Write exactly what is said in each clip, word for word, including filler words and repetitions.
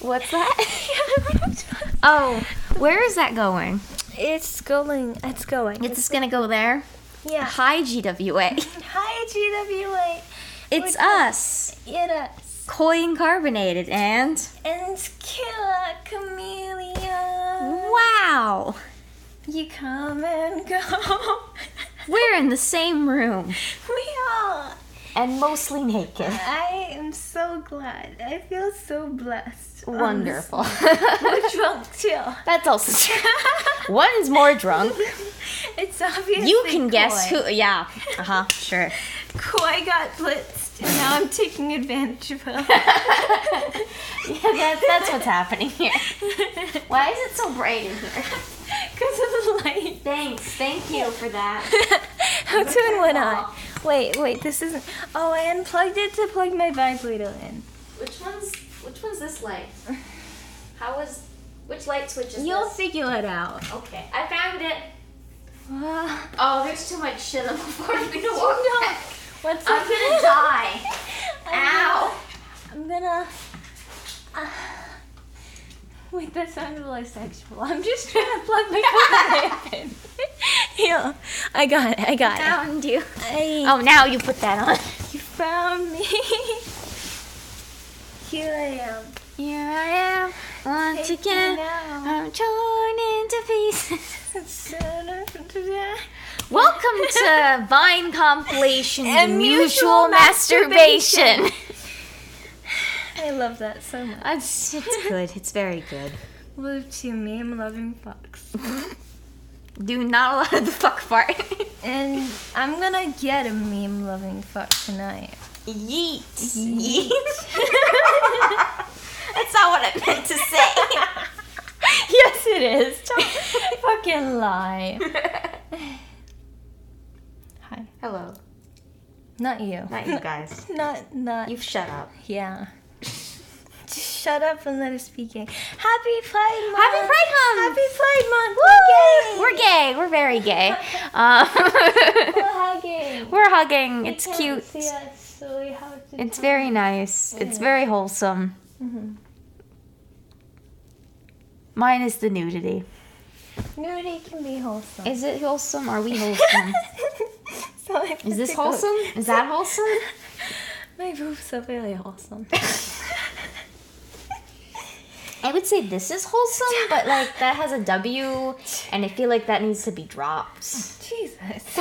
What's that? Oh, where is that going? It's going. It's going. It's just gonna go there? Yeah. Hi, G W A. Hi, G W A. It's We're- us. It is. Koi and carbonated and... And Killer Chameleon. Wow! You come and go. We're in the same room. We are. And mostly naked. I am so glad. I feel so blessed. Wonderful. We're drunk too. That's also true. One's more drunk. It's obviously You can guess Koi. who... Yeah. Uh-huh, sure. Koi got blitzed, and now I'm taking advantage of her. Yeah, that, that's what's happening here. Why is it so bright in here? Because of the light. Thanks. Thank you for that. I'll turn one on. Wait, wait, this isn't... Oh, I unplugged it to plug my vibrator in. Which one's... Which one's this light? How is... Which light switch is You'll this? figure it out. Okay. I found it. Uh, Oh, there's too much shit on the floor for me to walk no. back. What's I'm up? gonna die. I'm Ow. gonna... I'm gonna... Uh, wait, that sounded really sexual. I'm just trying to plug my phone in. Here, I got it, I got it. Found you. I, Oh, now you put that on. You found me. Here I am. Here I am, once Take again. me now. I'm torn into pieces. I Welcome to Vine Compilations and And Mutual Mutual Masturbation. love that so much. It's, it's good. It's very good. Love to meme loving fucks. Do not allow the fuck part. And I'm gonna get a meme loving fuck tonight. Yeet. Yeet. That's not what I meant to say. Yes, it is. Don't fucking lie. Hi. Hello. Not you. Not you guys. Not, not. You shut up. Yeah. Just shut up and let us begin. Happy Pride Month! Happy Pride Month! Happy Pride Month! Woo! We're We're gay. We're very gay. Um, We're hugging. we're hugging. We It's can't cute. see us, so we have to It's talk. very nice. It's very wholesome. Mhm. Mine is the nudity. Nudity can be wholesome. Is it wholesome? Are we wholesome? So I have Is to this go- wholesome? Is that wholesome? My boobs are very wholesome. I would say this is wholesome, but like that has a W, and I feel like that needs to be dropped. Jesus.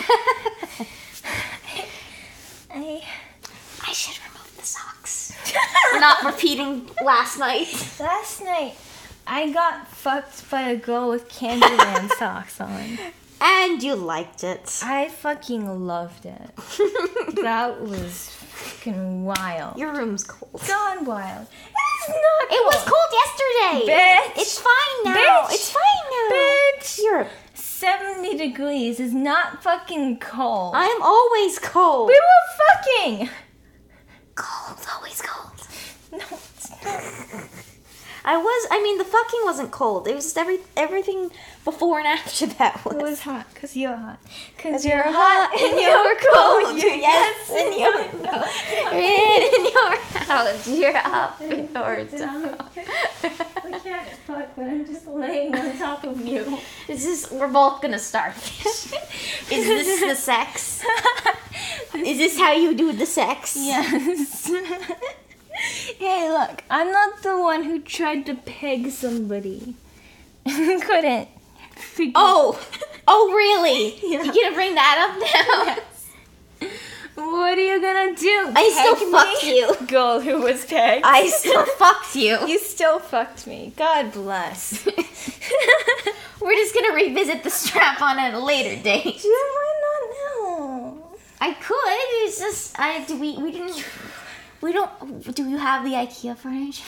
I I should remove the socks. Not repeating last night. last night I got fucked by a girl with Candyland socks on. And you liked it. I fucking loved it. That was fucking wild. Your room's cold. Gone wild. It's not It was cold yesterday. Bitch. It's fine now. Bitch. It's fine now. Bitch. You're. seventy degrees is not fucking cold. I'm always cold. we were fucking. cold. Always cold. No, it's not. I was. I mean, the fucking wasn't cold. It was just every everything before and after that was. It was hot, because you're hot. Because Because you're hot and you're cold. You're Yes, and you're no. in your house. You're up indoors. We can't fuck, but I'm just laying on top of you. Is this? We're both gonna start. Is this the sex? Is this how you do the sex? Yes. Hey, look, I'm not the one who tried to peg somebody. Couldn't. Figure- Oh, oh, really? Yeah. You gonna bring that up now? What are you gonna do? I still Peg fucked me? you. Girl who was pegged. I still fucked you. You still fucked me. God bless. We're just gonna revisit the strap on at a later date. Dude, why not now? I could. It's just I. Do we? We didn't. We don't. Do you have the IKEA furniture?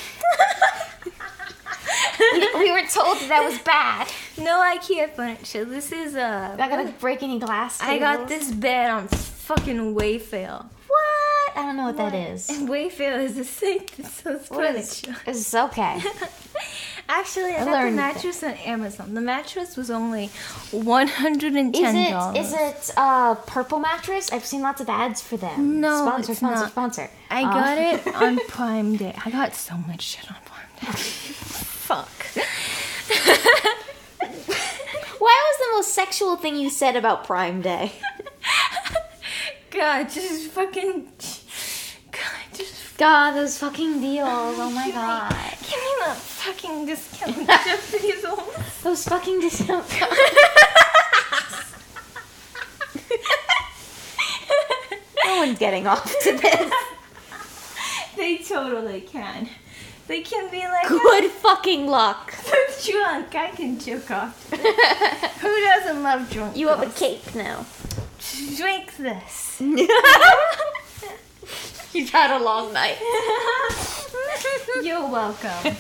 we, don't- we were told that, that was bad. No IKEA furniture. This is uh. Not gonna break any glass. I got tables. this bed on fucking Wayfair. What? I don't know what that is. And Wayfair is a site that sells What is? furniture. It's okay. Actually, I, I got the learned mattress on Amazon. The mattress was only one hundred and Is ten it? dollars. Is it uh purple mattress? I've seen lots of ads for them. No, sponsor, it's sponsor, not. sponsor. I Uh, got it on Prime Day. I got so much shit on Prime Fuck. Why was the most sexual thing you said about Prime Day? God, just fucking. God, just. God, those fucking deals. Oh my god. Give me that fucking discount. Jeff Bezos. Those fucking discount codes. No one's getting off to this. They totally can. They can be like, Good fucking luck. I'm drunk. I can jerk off. Who doesn't love drunk? You have a girls? cake now. Drink this. You've had a long night. You're welcome.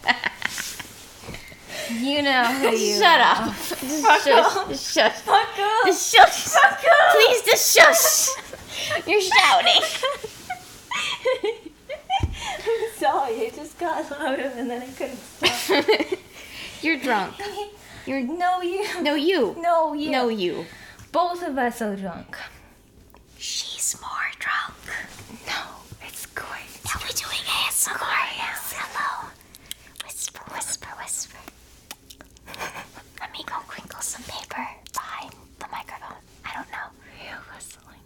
You know who you Shut are. up. Just Fuck shush. off. Just shush. Fuck off. Just shush. Fuck off. Please just shush. You're shouting. I'm sorry. I just got louder and then I couldn't stop. You're drunk. You're No, you. no you. No, you. No you. Both of us are drunk. She's more drunk. No, it's great. Now we're doing A S M R. Yes. Hello. Whisper, whisper, whisper. Let me go crinkle some paper behind the microphone. I don't know. You're whistling.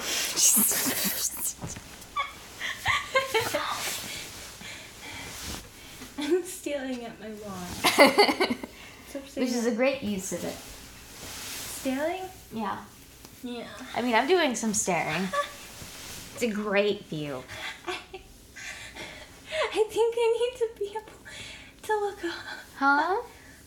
I'm stealing at my wand. Which is a great use of it. Stealing? Yeah. Yeah. I mean, I'm doing some staring. It's a great view. I, I think I need to be able to look up. Huh?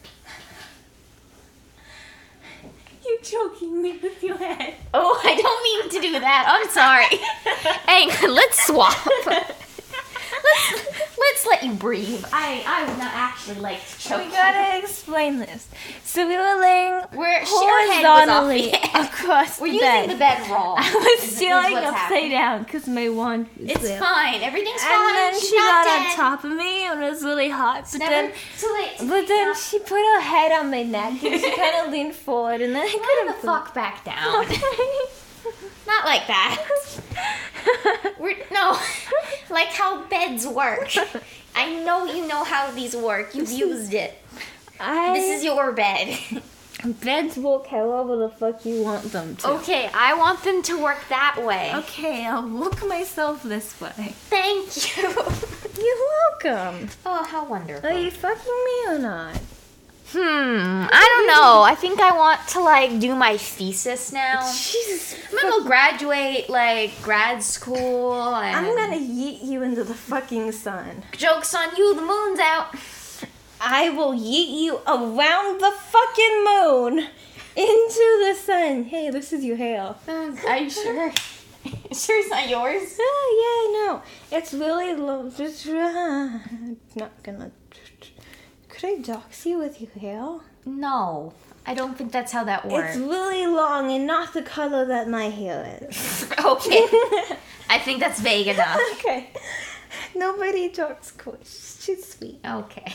You're choking me with your head. Oh, I don't mean to do that. I'm sorry. Hang on, let's swap. Let's, let's let you breathe. I, I would not actually like to choke We gotta explain this. So we were laying Where your head was off horizontally the edge. across We're the using bed. the bed wrong. I was is- is stealing what's upside happening. down because my wand was It's there. fine. Everything's And fine. then She's she not got dead. on top of me and it was really hot. But Never then, too late. to but wake then up. she put her head on my neck and she kind of leaned forward and then I Lie couldn't the fuck back down. Not like that. We're no, like how beds work. I know you know how these work. You've used it. I, This is your bed. beds work however the fuck you want them to. Okay, I want them to work that way. Okay, I'll look myself this way. Thank you. You're welcome. Oh, how wonderful. Are you fucking me or not? Hmm, I don't know. I think I want to like do my thesis now. Jesus. I'm gonna go graduate like grad school and I'm gonna yeet you into the fucking sun. joke's on you, the moon's out. I will yeet you around the fucking moon into the sun. Hey, this is your hair. Are you sure? Sure it's not yours? Oh, yeah, I know. It's really low. Just uh, not gonna. Could I dox you with your hair? No, I don't think that's how that works. It's really long and not the color that my hair is. Okay. I think that's vague enough. Okay. Nobody talks Squish. She's sweet. Okay.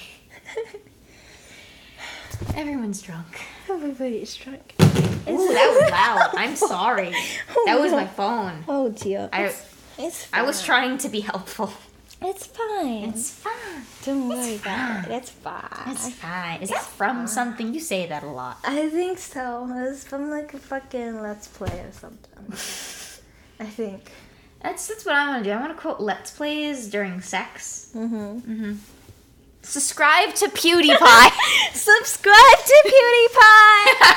Everyone's drunk. Everybody's drunk. Ooh, that was loud. I'm sorry. Oh, That was no. my phone. Oh dear. I- It's, it's fine. I was trying to be helpful. It's fine. It's fine. Don't worry about fine. it. It's fine. It's fine. Is that from something? You say that a lot. I think so. It's from like a fucking Let's Play or something. I think. That's that's what I want to do. I want to quote Let's Plays during sex. Mm-hmm. Mm-hmm. Subscribe to PewDiePie. Subscribe to PewDiePie!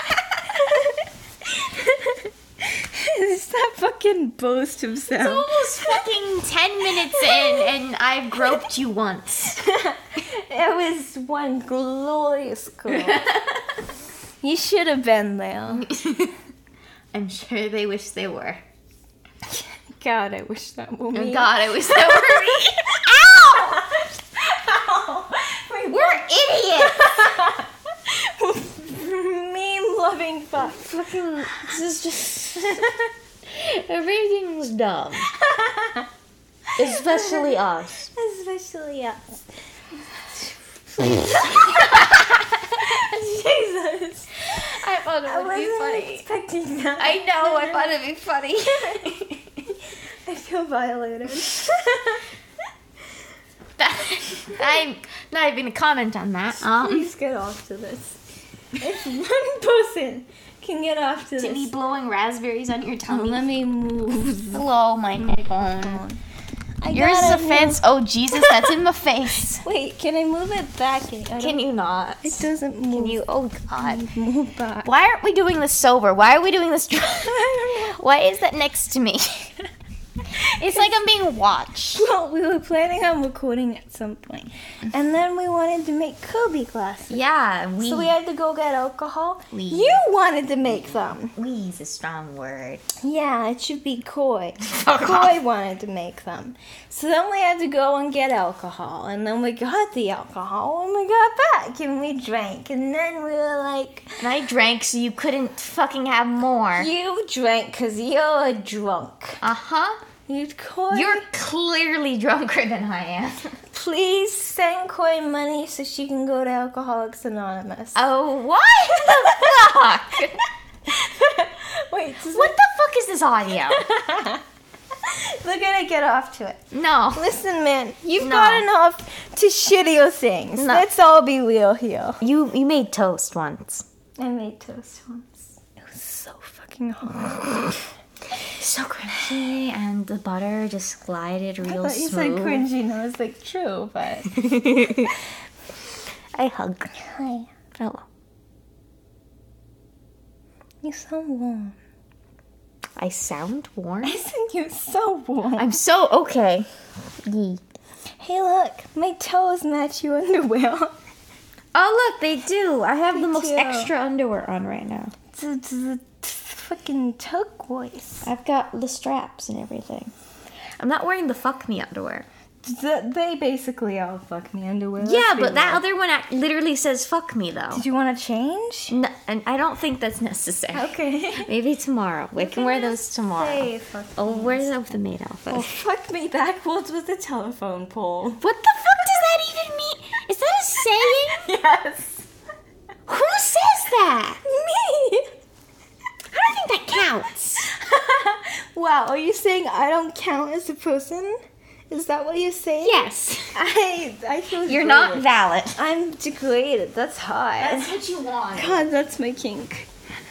Stop fucking boast It's himself. almost fucking ten minutes in, and I've groped you once. It was one glorious girl. You should have been there. I'm sure they wish they were. God, I wish that were me. God, I wish that were me. Ow! We're idiots. Meme-loving fuck. Fucking, this is just everything's dumb, especially us. Especially us. Jesus, I thought it I would be wasn't funny. expecting that. I know, I thought it'd be funny. I feel violated. That, I'm not even gonna comment on that. Um, Please get off to this. If one person can get off to to be this. blowing raspberries on your tummy. Let me move. Hello, microphone. I Yours is gotta a fence. Oh Jesus, that's in my face. move- Wait, can I move it back? I don't- Can you not? It doesn't move. Can you? Oh God. Move back. Why aren't we doing this sober? Why are we doing this? Dr- I don't know. Why is that next to me? It's like I'm being watched. Well, we were planning on recording at some point, and then we wanted to make Kobe glasses. Yeah, we. So we had to go get alcohol. We. You wanted to make them. We's a strong word. Yeah, it should be Koi. Fuck Koi wanted to make them. So then we had to go and get alcohol, and then we got the alcohol, and we got back, and we drank, and then we were like, And I drank so you couldn't fucking have more. you drank because you're drunk. Uh huh. You Koi. You're clearly drunker than I am. Please send Koi money so she can go to Alcoholics Anonymous. Oh, what the fuck? Wait, does What the fuck is this audio? We're gonna get off to it. No. Listen, man, you've No. got enough to shittier things. No. Let's all be real here. You you made toast once. I made toast once. It was so fucking hard. So crunchy, and the butter just glided I real thought you said smooth. cringy, and I was like, true, but. I hug. Hi. Hello. You so warm. I sound warm. I said you're so warm. I'm so okay. Yee. Hey, look, my toes match your underwear. Oh look, they do. I have the Me most too. extra underwear on right now. It's, it's, it's fucking turquoise. I've got the straps and everything. I'm not wearing the fuck me underwear. Th- They basically all fuck me underwear. let's Yeah, be but that real. other one act- literally says fuck me though. Did you want to change? No, and I don't think that's necessary. Okay. Maybe tomorrow. We can wear those tomorrow. Say fuck Oh, me. where's that with the maid outfit? Oh, fuck me backwards with the telephone pole. What the fuck does that even mean? Is that a saying? Yes. Who says that? Me. I don't think that counts. Wow, are you saying I don't count as a person? Is that what you're saying? Yes. I I feel You're degraded. not valid. I'm degraded. That's hot. That's what you want. God, that's my kink.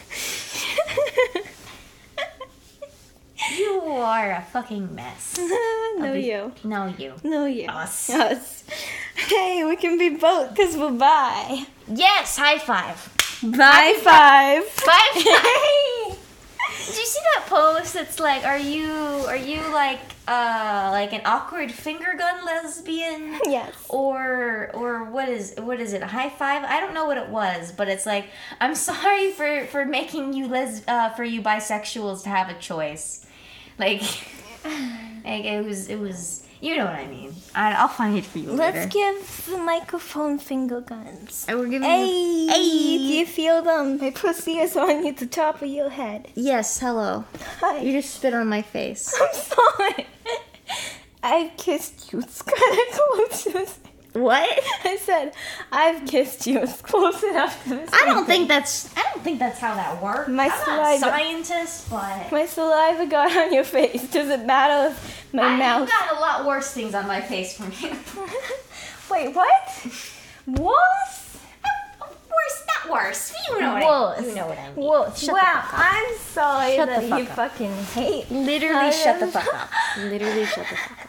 You are a fucking mess. no, you. No, you. No, you. Us. Us. Hey, we can be both because we're bi. Yes, high five. Bi five. High five. Did you see that post that's like, are you are you like uh like an awkward finger gun lesbian? Yes. Or or what is what is it? A high five? I don't know what it was, but it's like, I'm sorry for for making you les uh for you bisexuals to have a choice. Like, like it was it was you know what I mean. I, I'll find it for you later. Let's give the microphone finger guns. And we're giving Hey, you. do you feel them? My pussy is on at the top of your head. Yes, hello. Hi. You just spit on my face. I'm sorry. I've kissed you. It's kind of close to this. What? I said, I've kissed you. It's close enough to this. I don't think that's I don't think that's how that works. My I'm not a saliva- scientist, but My saliva got on your face. Does it matter if my I've mouth... got a lot worse things on my face from you. Wait, what? Worse? Worse, not worse. You know what Worse. I mean. You know what I mean. Worse. Shut the wow, fuck up. I'm sorry Shut the that fuck you up. fucking hate. Literally I shut the am- fuck up. Literally shut the fuck up.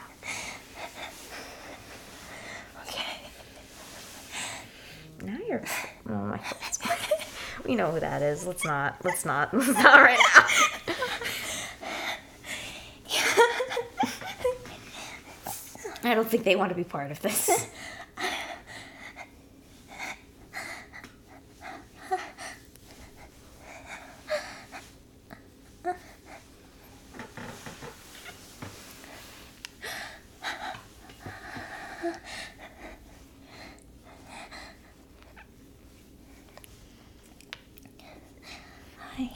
Okay. Now you're. Oh my God. We know who that is. Let's not. Let's not. Let's not right now. I don't think they want to be part of this. Hi.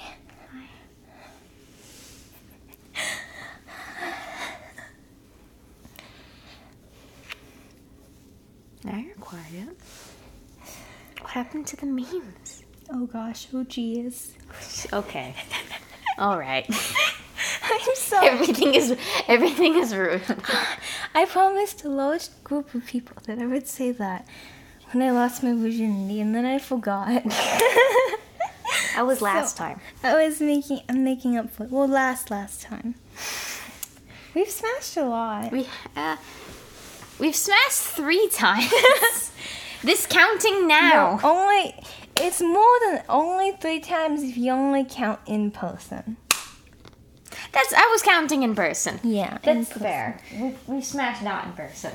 Now you're quiet. What happened to the memes? Oh gosh, oh geez. Okay. All right. I'm sorry. everything is everything is rude. I promised a large group of people that I would say that when I lost my virginity, and then I forgot. That was last So, time. I was making, I'm making up for, well, last, last time. We've smashed a lot. We uh, we've smashed three times. This counting now. No, only, it's more than only three times if you only count in person. That's I was counting in person. Yeah, in That's person. fair. We we smashed not in person.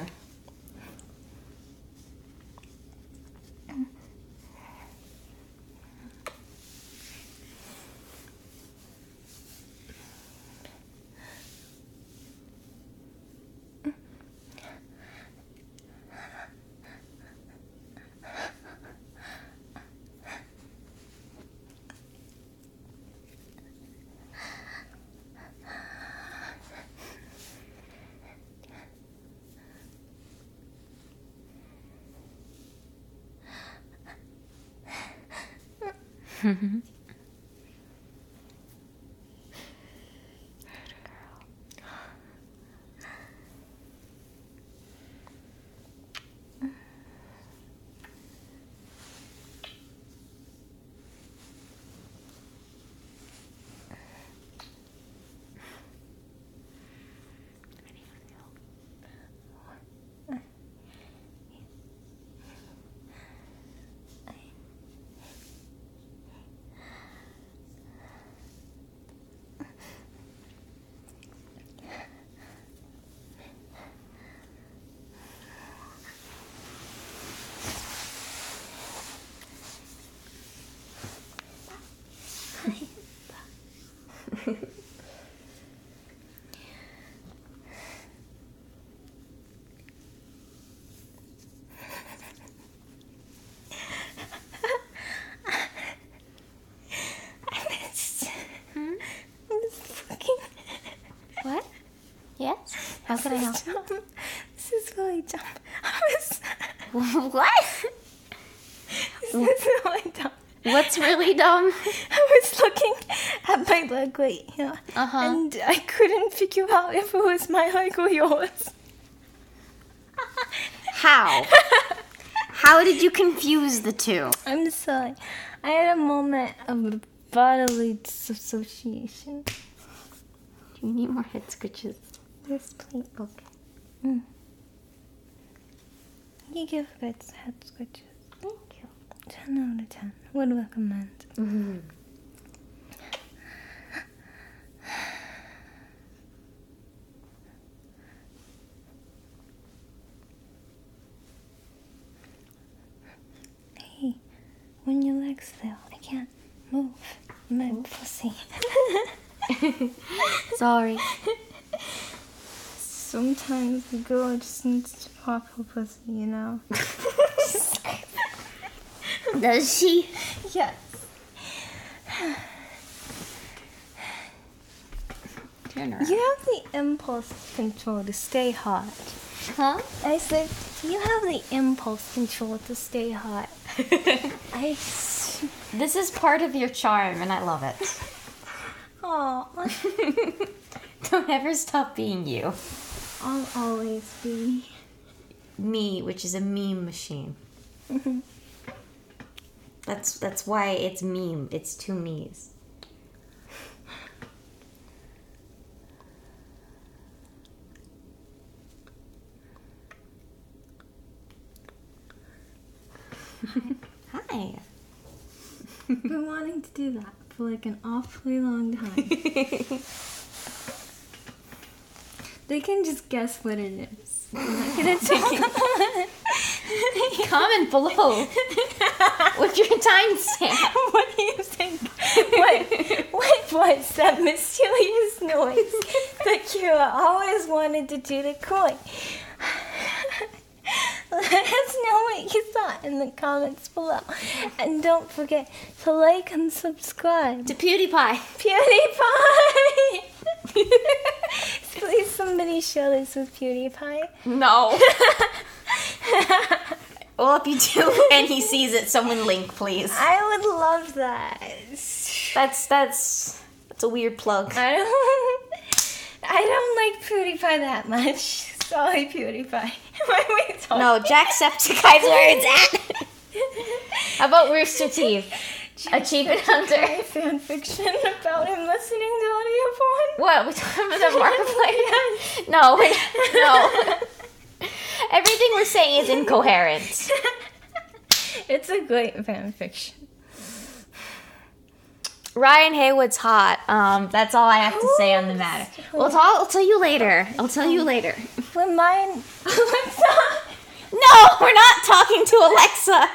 What? Yes? How can I help? Dumb. This is really dumb. I was. What? This is really dumb. What's really dumb? I was looking at my leg right here, Uh-huh. and I couldn't figure out if it was my leg or yours. How? How did you confuse the two? I'm sorry. I had a moment of bodily dissociation. Do you need more head scratches? This plate. Okay. Mm. You give good head scratches. Thank you. ten out of ten. Would recommend. Mm-hmm. Hey, when your legs fail, I can't move. My pussy. Sorry. Sometimes the girl just needs to pop her pussy, you know? Does she? Yes. Turn around. You have the impulse control to stay hot. Huh? I said, you have the impulse control to stay hot. I. s- This is part of your charm, and I love it. Aw, Don't ever stop being you. I'll always be. Me, which is a meme machine. That's that's why it's meme. It's two me's. Hi. Been wanting to do that for like an awfully long time. They can just guess what it is. I'm not gonna take it. Comment below with your timestamp. What do you think? What, what was that mysterious noise that Kira always wanted to do to Koi? Let us know what you thought in the comments below. And don't forget to like and subscribe. To PewDiePie. PewDiePie! Please somebody share this with PewDiePie. No. Well, if you do and he sees it, someone link, please. I would love that. That's that's that's a weird plug. I don't. PewDiePie that much. Sorry, PewDiePie. Why are we talking? No, Jacksepticeye's where it's at. How about Rooster Teeth? Achievement Hunter. Fan fiction about him listening to audio porn. What? We talking about the Markiplier? No, we- no. Everything we're saying is incoherent. It's a great fan fiction. Ryan Haywood's hot. Um, that's all I have to say on the matter. We'll talk, I'll tell you later. I'll tell you later. When mine, Alexa. No, we're not talking to Alexa.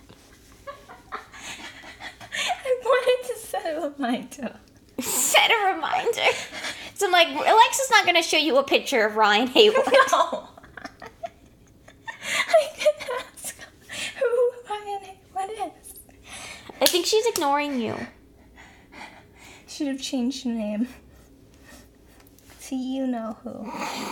I wanted to set a reminder. Set a reminder. So I'm like, Alexa's not going to show you a picture of Ryan Haywood. No. I can ask who Ryan Haywood is. I think she's ignoring you. Should have changed your name to you know who.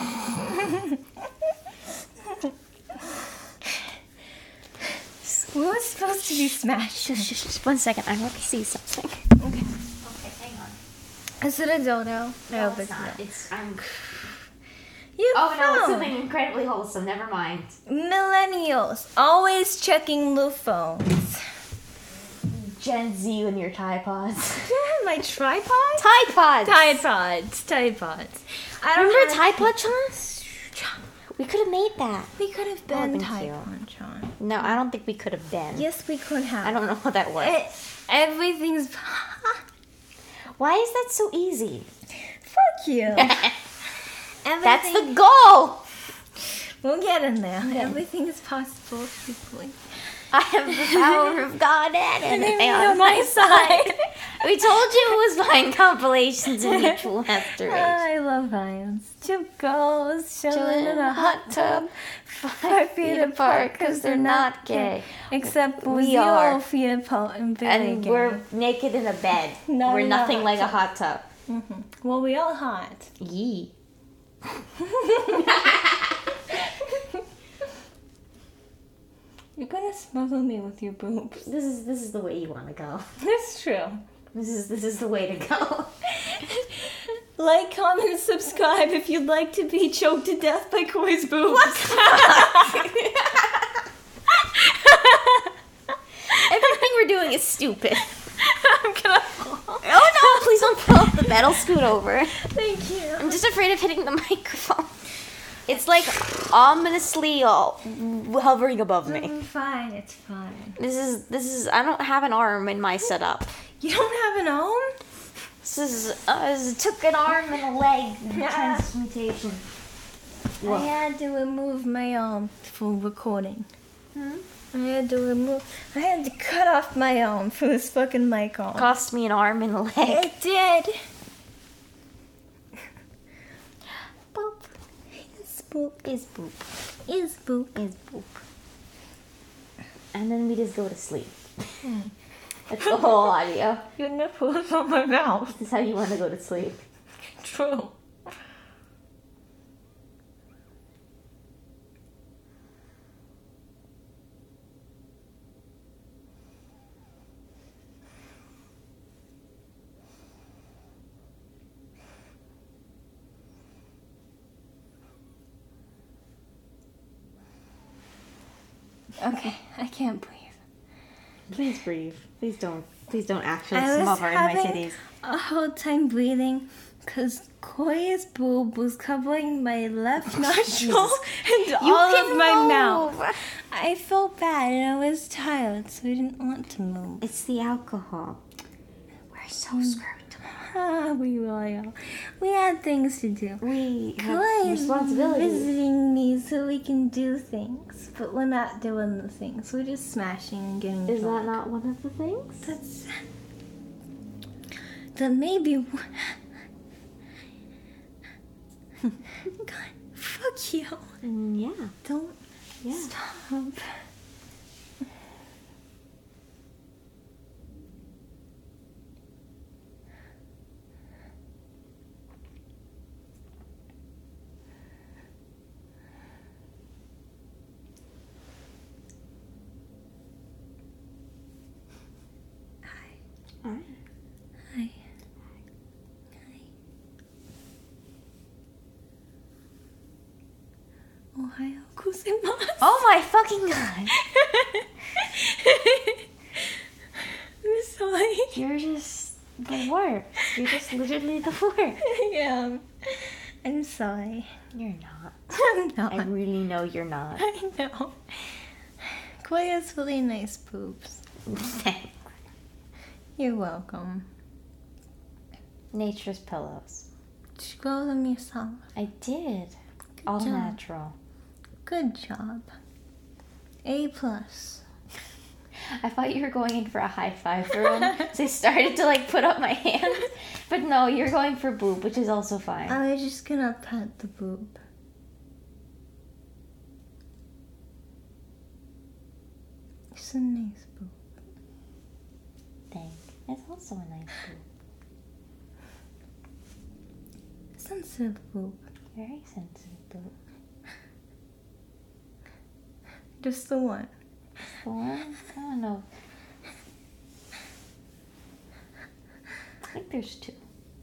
We were supposed to be smashed. Just, just, just one second. I want to see something. Okay. Okay, hang on. Is it a dildo? No, hope it's not. It's, I'm... You Oh, no, it's phone. something incredibly wholesome. Never mind. Millennials always checking the phones. Gen Z and your Tide Pods. Yeah, my tripod. Tide Pods! Tide pods. Tide pods. I don't Remember have- Tide Pod Challenge? We could have made that. We could have That would've been been Tide cute. Pod John. No, I don't think we could have been. Yes, we could have. I don't know how that works. It, everything's. Why is that so easy? Fuck you. That's Everything- the goal! We'll get in there. Everything is possible, people. I have the power of God and Enemy enemy on my side. We told you it was fine compilations and mutual masturbation. I love lions. Two girls chilling in a hot tub, five feet apart because they're not gay. Except We zero are. feet apart and very And gay. we're naked in a bed. Not we're in a nothing hot like a tub. hot tub. Mhm. Well, we all hot. Yee. You're gonna smother me with your boobs. This is this is the way you want to go. That's true. This is this is the way to go. Like, comment, subscribe if you'd like to be choked to death by Koi's boobs. Everything we're doing is stupid. I'm gonna fall. Oh no! Please don't fall off the bed. I'll scoot over. Thank you. I'm just afraid of hitting the microphone. It's like ominously uh, hovering above me. Mm, fine, it's fine. This is this is. I don't have an arm in my setup. You don't have an arm? This is. Uh, this took an arm and a leg Yeah. transmutation. I had to remove my arm for recording. Hmm? I had to remove. I had to cut off my arm for this fucking mic arm. Cost me an arm and a leg. It did. Boop. Is boop. Is boop. Is boop. Is boop. And then we just go to sleep. That's the whole audio. Your nipple is on my mouth. This is how you want to go to sleep. True. Okay, I can't breathe. Please breathe. Please don't. Please don't actually I was smother in my having titties. a hard time breathing because Koya's boob was covering my left nostril and all of my mouth. I felt bad and I was tired, so I didn't want to move. It's the alcohol. We're so screwed. Ah, we really are. We had things to do. We have Koya's responsibilities. visiting me so we can do things, but we're not doing the things. We're just smashing and getting Is that drunk. not one of the things? That's that maybe. God, fuck you! Mm, yeah. Don't Yeah. stop. All right. Hi. Hi. Ohio gozaimasu. Oh my fucking god. I'm sorry. You're just the worst. You're just literally the worst. Yeah. I'm sorry. You're not. I'm not. I really know you're not. I know. Koi has really nice boobs. Thanks. You're welcome. Nature's pillows. Did you grow them yourself? I did. All job. natural. Good job. A plus. I thought you were going in for a high five for him, so I started to like put up my hands. But no, you're going for boob, which is also fine. I was just gonna pet the boob. It's a nice boob. Thanks. It's also a nice boob. Sensitive boob. Very sensitive boob. Just the one. The one? I don't know. I think there's two.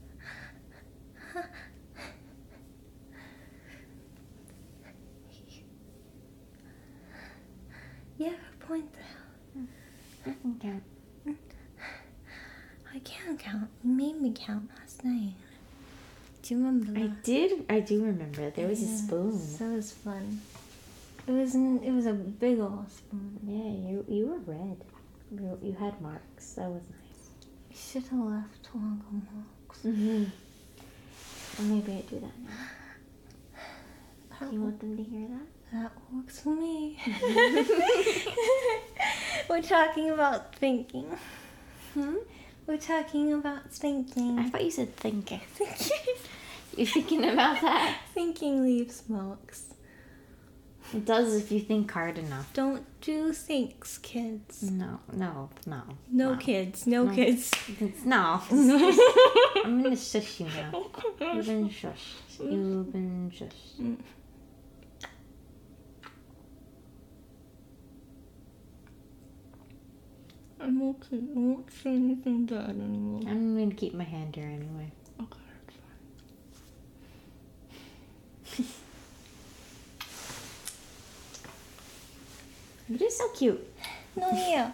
You have a point there. I can count. I can't count. You made me count last night. Do you remember that? I did. I do remember. There was a spoon. That was fun. It was an, it was a big old spoon. Yeah, you you were red. You, you had marks. That was nice. You should have left longer marks. Mm-hmm. Well, maybe I do that now. Do you want them to hear that? That works for me. We're talking about thinking. Hmm? We're talking about thinking. I thought you said thinking. You thinking about that? Thinking leaves marks. It does if you think hard enough. Don't do thinks, kids. No, no, no. No, kids. No, No. kids. It's, no. I'm gonna shush you now. You've been shushed. You've been shushed. I'm okay. I won't say anything bad anymore. I'm gonna keep my hand here anyway. Okay, that's fine. You're just so cute. No, yeah.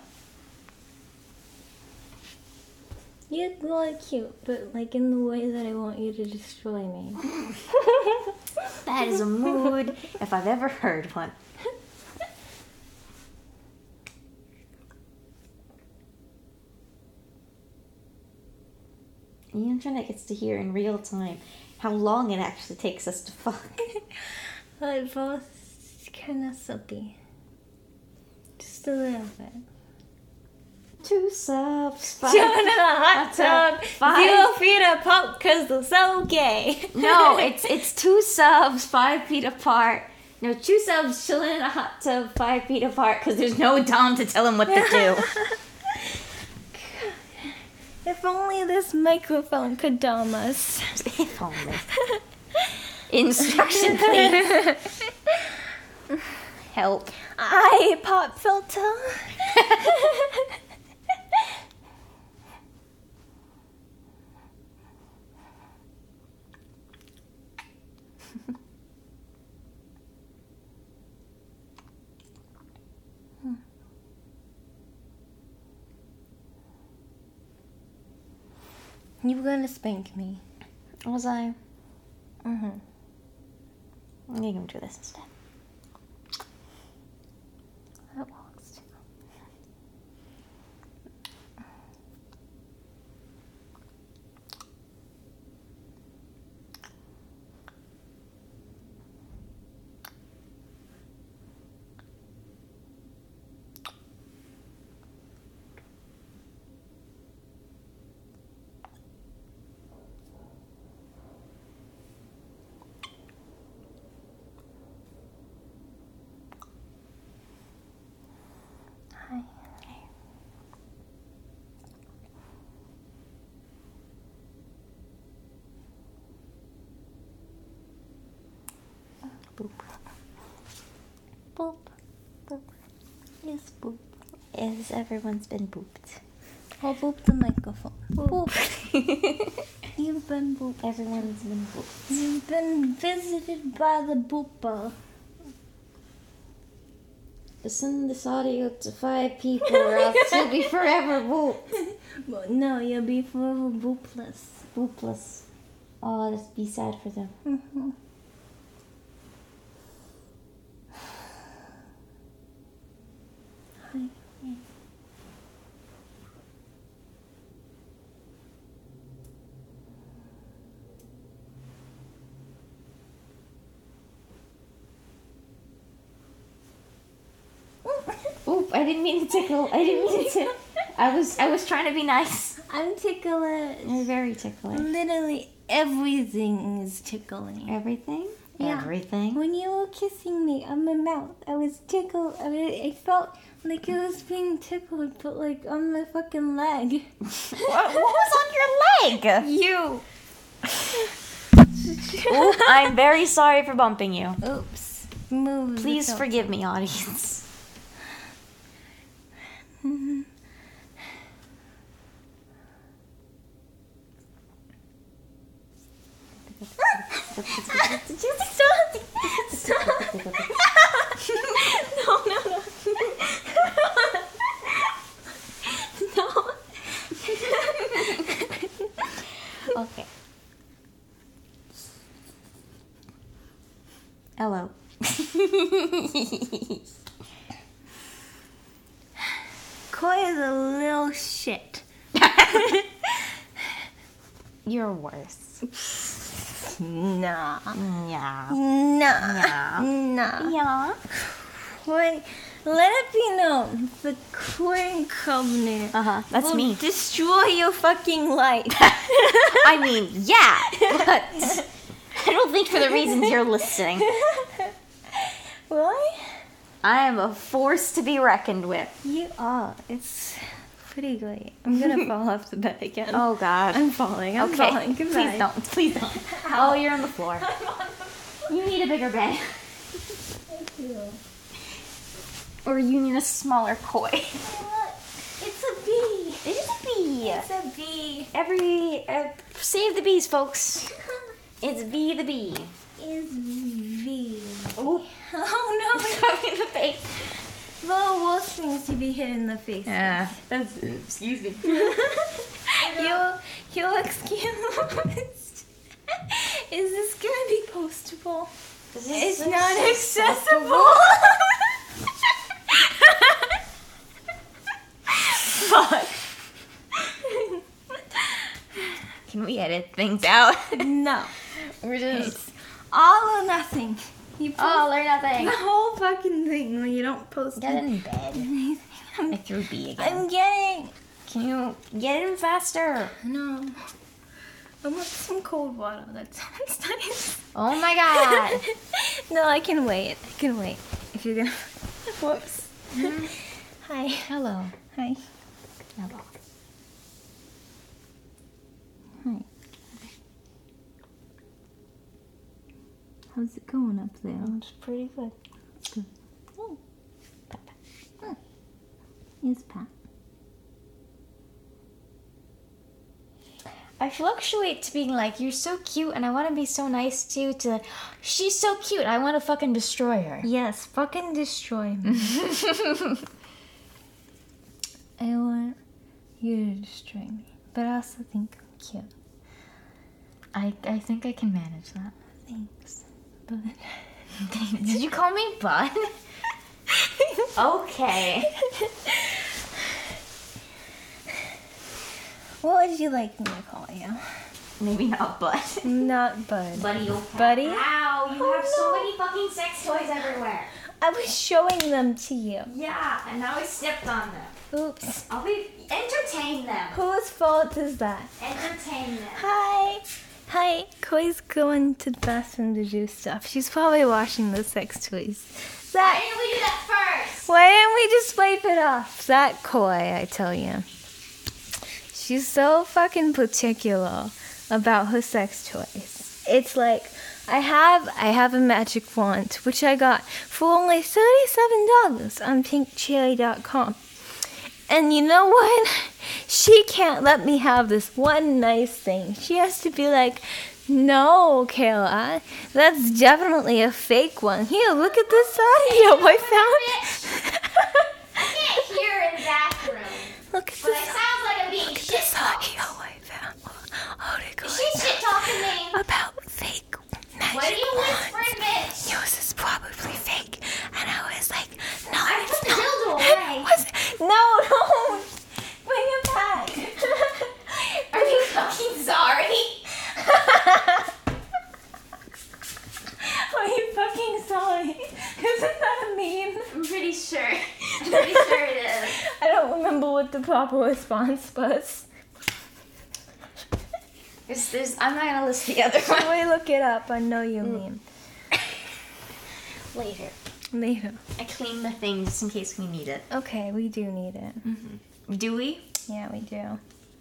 You're really cute, but like in the way that I want you to destroy me. That is a mood if I've ever heard one. The internet gets to hear in real time how long it actually takes us to fuck. But both kind of soapy. Just a little bit. Two subs, five. Two in a hot tub, Five. zero feet apart because they're so gay. No, it's it's two subs, five feet apart. No, two subs chilling in a hot tub, five feet apart, because there's no Dom to tell him what to do. If only this microphone could dom us. If only. Instruction, please. Help. I pop filter. You were gonna spank me. Was I? Mm-hmm. I'm gonna do this instead. That works too. Hi. Boop. Boop. Boop. Yes, boop. Yes, everyone's been booped. I'll boop the microphone. Boop. You've been booped. Everyone's been booped. You've been visited by the booper. Send this audio to five people or else you'll be forever boop. Well, no, you'll be forever boopless. Boopless. Oh, that'd be sad for them. Mm-hmm. Hi. Oop, I didn't mean to tickle. I didn't mean to. I was I was trying to be nice. I'm ticklish. You're very ticklish. Literally everything is tickling. Everything? Yeah. Everything? When you were kissing me on my mouth, I was tickled. I, mean, I felt like it was being tickled, but like on my fucking leg. what, what was on your leg? You. Oop, I'm very sorry for bumping you. Oops. Move. Please the forgive me, audience. Mm-hmm. Stop! Stop! No, no, no. No. Okay. Hello. Koi is a little shit. You're worse. Nah. Yeah. Nah. Yeah. Nah. Yeah. Koi, let it be known, the Koi Company Uh-huh. That's will me. destroy your fucking life. I mean, yeah, but I don't think for the reasons you're listing. Really? I am a force to be reckoned with. You are. It's pretty great. I'm gonna fall off the bed again. Oh, God. I'm falling. I'm Okay. falling. Goodbye. Please don't. Please don't. Oh, you're on the floor. You need a bigger bed. Thank you. Or you need a smaller koi. Look, it's a bee. It is a bee. It's a bee. Every, uh, save the bees, folks. It's Bee the bee. Is V. Oh, Oh got me in the face. no. The worst things to be hit in the face. Yeah. That's, excuse me. Your, your excuse. Is this gonna be postable? It's not accessible. Fuck. Can we edit things out? No. We're just It's all or nothing. You post all or nothing. the whole fucking thing when you don't post Get in bed. anything. I I'm, threw B again. I'm getting. Can you get in faster? No. I want some cold water. That sounds nice. Oh my god. No, I can wait. I can wait. If you're gonna. Whoops. Hi. Hello. Hi. Hello. Hi. How's it going up there? It's pretty good. Good. Oh. Oh. Here's Pat. I fluctuate to being like, you're so cute and I want to be so nice to you, to she's so cute, I want to fucking destroy her. Yes, fucking destroy me. I want you to destroy me, but I also think I'm cute. I, I think I can manage that. Thanks. But Did you call me bud? Okay. what would you like me to call you? Maybe not bud. Not Bud. Buddy, oh, Buddy? Ow, you Oh, have so no. many fucking sex toys everywhere. I was showing them to you. Yeah, and now I stepped on them. Oops. I'll be, entertain them. Whose fault is that? Entertain them. Hi. Hi. Koi's going to the bathroom to do stuff. She's probably washing the sex toys. Why That. didn't we do that first? Why didn't we just wipe it off? That Koi, I tell you. She's so fucking particular about her sex toys. It's like I have I have a magic wand which I got for only thirty-seven dollars on pink cherry dot com. And you know what? She can't let me have this one nice thing. She has to be like, no, Kayla, that's definitely a fake one. Here, look at this audio I found. look at But this. it sounds like I'm being shit talked. She's shit talking me. About fake magic What are you wands. whispering, bitch? Yours is probably fake. And I was like, no, I it's put the not. dildo It away. wasn't. No, don't. Bring it back. Are you fucking sorry? Are you fucking sorry? Isn't that a meme? I'm pretty sure. I'm pretty sure it is. I don't remember what the proper response was. There's, there's, I'm not gonna list the other one. Let me look it up. I know you mean. Later. Later. I cleaned the thing just in case we need it. Okay, we do need it. Mm-hmm. Do we? Yeah, we do.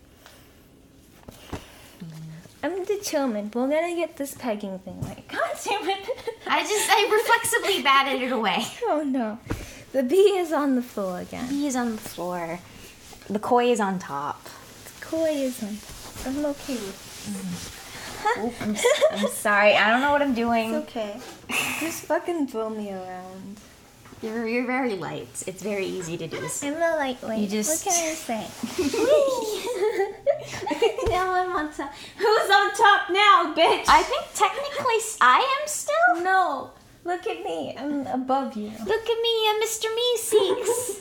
I'm determined. We're gonna get this pegging thing right. God damn it. I just, I reflexively batted it away. Oh no. The bee is on the floor again. He is on the floor. The koi is on top. The koi is on. I'm okay with Oop, I'm, s- I'm sorry. I don't know what I'm doing. It's okay. Just fucking throw me around. You're, you're very light. It's very easy to do. I'm a lightweight. You just- What can I say? Now I'm on top. Who's on top now, bitch? I think technically s- I am still. No. Look at me. I'm above you. Look at me, I'm Mister Meeseeks.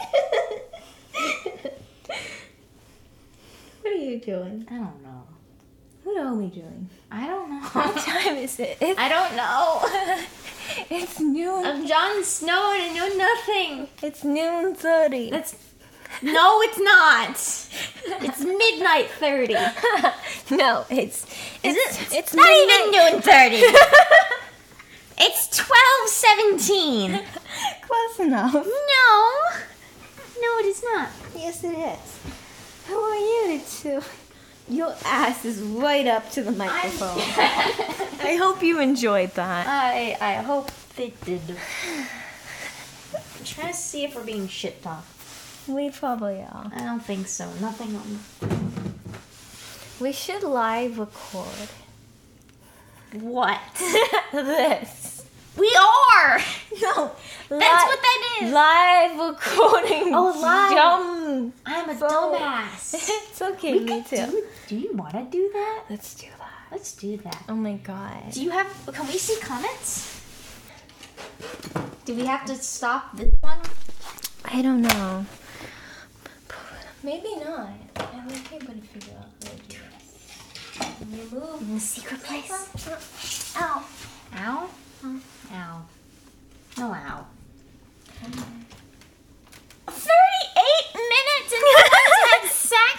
What are you doing? I don't know. What are we doing? I don't What know. time is it? It's, I don't know. it's noon. I'm Jon Snow and I know nothing. It's noon thirty. That's no, it's not. It's midnight thirty. No, it's Is it's, it? It's not midnight. even noon thirty. It's twelve seventeen. Close enough. No. No, it is not. Yes, it is. Who are you to? Your ass is right up to the microphone. I hope you enjoyed that. I I hope they did. I'm trying to see if we're being shit talked. We probably are. I don't think so. Nothing on. We should live record What? this. We are. No, That's what that is. Live recording. Oh, live. Dumb. I'm a So- dumbass. It's okay. We Me could too. do, do you want to do that? Let's do that. Let's do that. Oh my god. Do you have? Can we see comments? Do we have to stop this one? I don't know. Maybe not. I'm okay, but figure out how to do this. You move. In the secret place? Ow. Ow? Ow. No ow. thirty-eight minutes and you haven't had sex?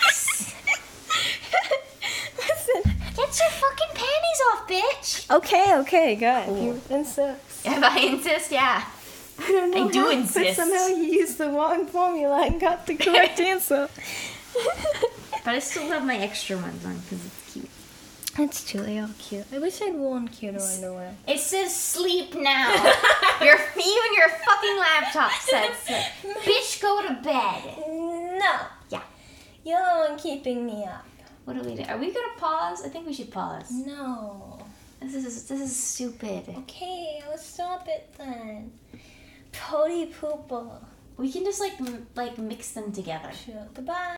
Listen. Get your fucking panties off, bitch. Okay, okay, good. You insist. If I insist, yeah. I don't know. I do how, insist. But somehow you used the wrong formula and got the correct answer. But I still have my extra ones on because it's cute. That's true. They are cute. I wish I'd worn cuter underwear. It says sleep now. your you and your fucking laptop says it. Bitch, go to bed. No. Yeah. You're the one keeping me up. What are we doing? Are we gonna pause? I think we should pause. No. This is this is stupid. Okay, let's stop it then. Pody pooper. We can just like m- like mix them together. Sure. Goodbye.